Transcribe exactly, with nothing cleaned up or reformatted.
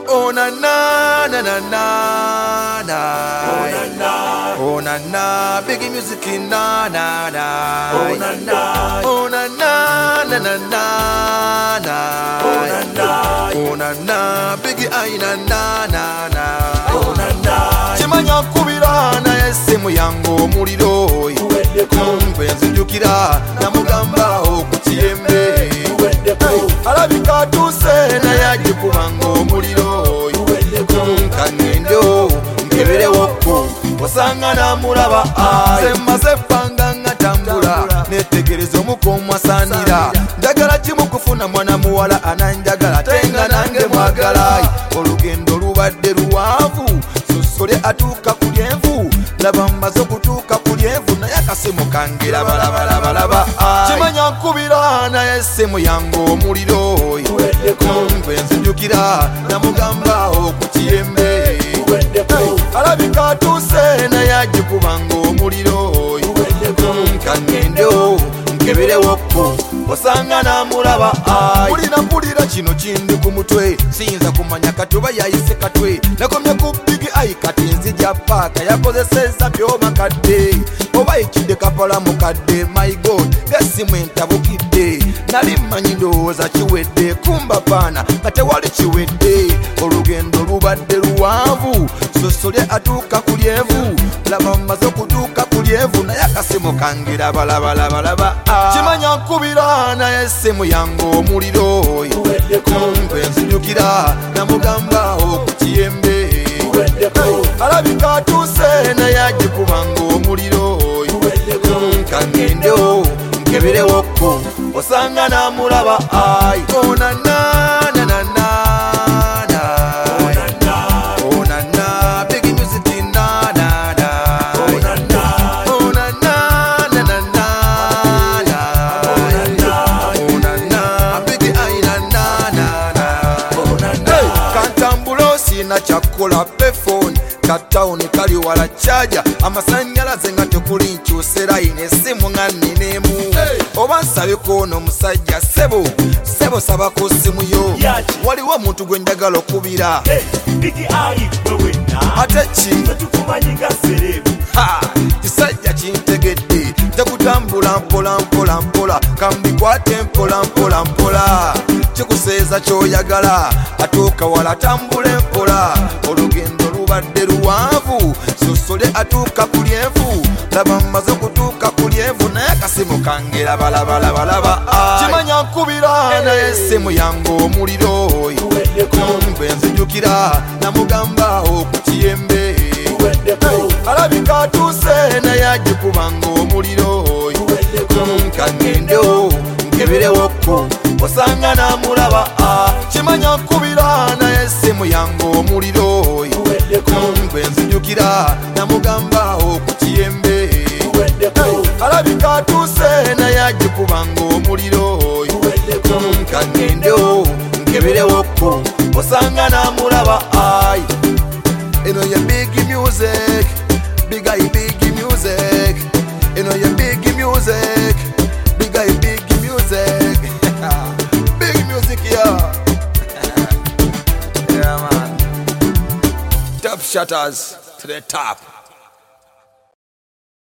Oh na na na na na na. Oh na na. Oh na na. Big music na na na. Oh na na. Oh na na na na na na. Oh na na. Oh na na. Big ay na na na na. Oh na na. Chimanya kubira na esimu yangu muliro. Kumpe nzijukira namugamba okutiyembe. Alabika tuse na yaje kubango muliro. Kangendo nkebere woko wasanga na mulaba ai semaze panga ngatambula netegereza omukomwa sanira ndagala kimu kufuna mwana muwala ananjagala tenga nange mwagala olugendo lubadde luwanvu susole atuuka ku lyenvu laba mmaze okutuuka ku lyenvu naye akasimu kange labalabalabalaba kimanya nkubira naye essimu yange omuliro kumpe nzijukira namugamba okutiyembe alabika atuuse naye agikubanga omuliro kangendo nkeberewoko osanga namulaba ai mulina mpulira kino kindi ku mutwe siyinza kumanya katoba yayise katwe nakomye ku bigi ai kati nzija paaka yakozeseza byoma kadde oba ekidde kapala mukadde my god esimu entabukidde nali mmanyi ndowooza kiwedde kumba paana nga tewali kiwedde olugendo lubadde luwanvu sosolye atuuka ku lyenvu laba mmaze okutuuka ku lyenvu naye akasimu kange labalabalabalaba kimanya nkubira naye essimu yange omuliro kumpe nzijukira namugamba okutiyembe alabika atuuse naye agikubanga omuliro kangendo nkeberewoko osanga namulaba ai ona na na na na na ona na big music na na na ona na ona na na na na na ona na big ai na na na ona na kantambulo sina chakola pefone katawuni kali wala chaja amasanyalaze nga tekuli nkyusera ine simu nga ninemu oba nsabeko ono musajja sebo sebo saba ku simu yo waliwo omuntu gwe njagala okubira ate ki kisajja kintegedde tekutambula mpola mpola mpola kambikwate mpola mpola mpola kikuseeza kyoyagala atuuka wala tambule mpola olugendo lubadde luwanvu sosole atuuka ku lyenvu laba mmaze okutuuka ku lyenvu naye akasimu kange labalabalabalaba kimanya nkubira naye essimu yange omuliro kumpe nzijukira namugamba okutiyembe alabika atuuse naye agikubanga omuliro kangendo nkeberewoko osanga namulaba kimanya nkubira naye essimu yange omuliro kumpe nzijukira namugamba okutiyembe alabika atuuse naye agikubanga omuliro kangendo nkeberewoko osanga namulaba ai eno ye big music big eye big music eno ye big music big eye big music big music yeah yeah man top shutters to the top.